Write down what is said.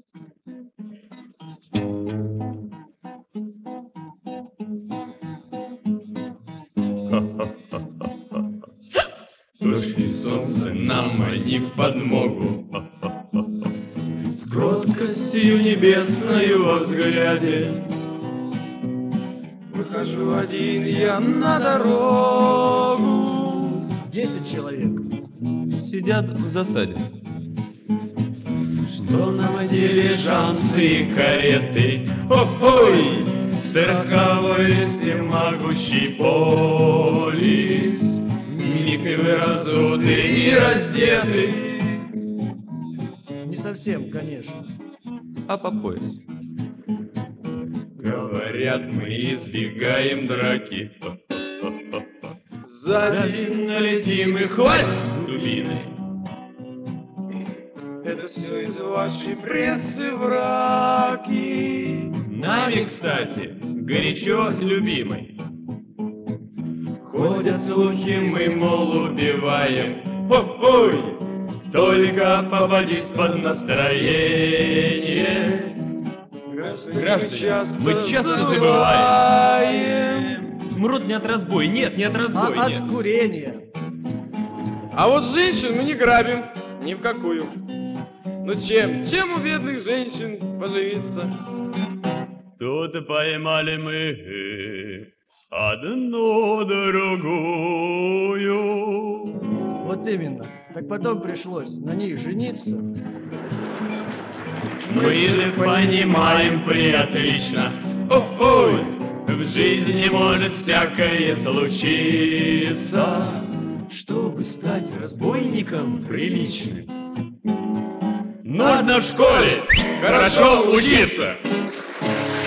Дождь и солнце нам они в подмогу, с кроткостью небесною во взгляде. Выхожу один я на дорогу. 10 человек сидят в засаде. Что нам дилижансы и кареты, ой, страховой всемогущий полис, мимикой вы разуты и раздеты. не совсем, конечно. А по пояс. Говорят, мы избегаем драки. Сзади налетим и хватит дубины. Это все из вашей прессы враки. Нами, кстати, горячо любимый. Ходят слухи, мы, мол, убиваем. Ой, только попадись под настроение. Граждане, мы часто забываем. Мрот не от разбоя, нет, не от разбоя, нет. От курения. А вот женщин мы не грабим ни в какую. Ну чем? Чем у бедных женщин поживиться? Тут поймали мы одну другую. Вот именно. Так потом пришлось на них жениться. Мы же понимаем преотлично, ой, в жизни может всякое случиться. Чтобы стать разбойником приличным, нужно в школе хорошо учиться.